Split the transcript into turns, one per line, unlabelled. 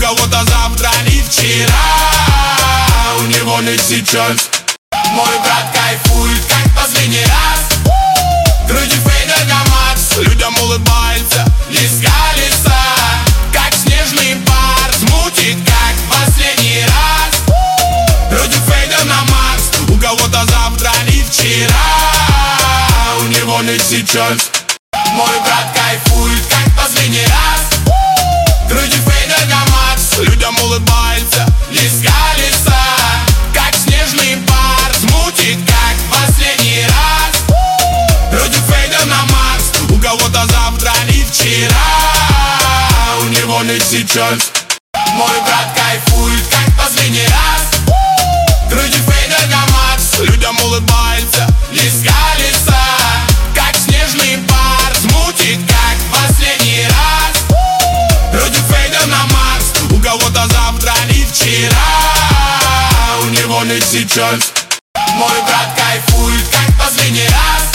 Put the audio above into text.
кого-то завтра не вчера, у него не сейчас. Мой брат кайфует, как последний раз. Груди фейдер Гамакс, людям улыбается лишь с колеса. Как снежный пар, смутит, как последний раз. Груди фейдер на Макс, у кого-то завтра не вчера, у него не сейчас. Мой брат кайфует, как последний раз. Груди фейдер Гамакс, людям улыбается лишь с колеса. Как снежный пар, смутит, как последний раз. Груди фейдер на Макс, у кого-то завтра не вчера, у него не сейчас. Мой брат кайфует, как последний раз. Груди фейдер Гамакс, людям улыбается лишь с колеса. Как снежный пар, смутит, как последний раз. Груди фейдер на Макс, у кого-то завтра не вчера, у него не сейчас. Мой брат кайфует, как последний раз.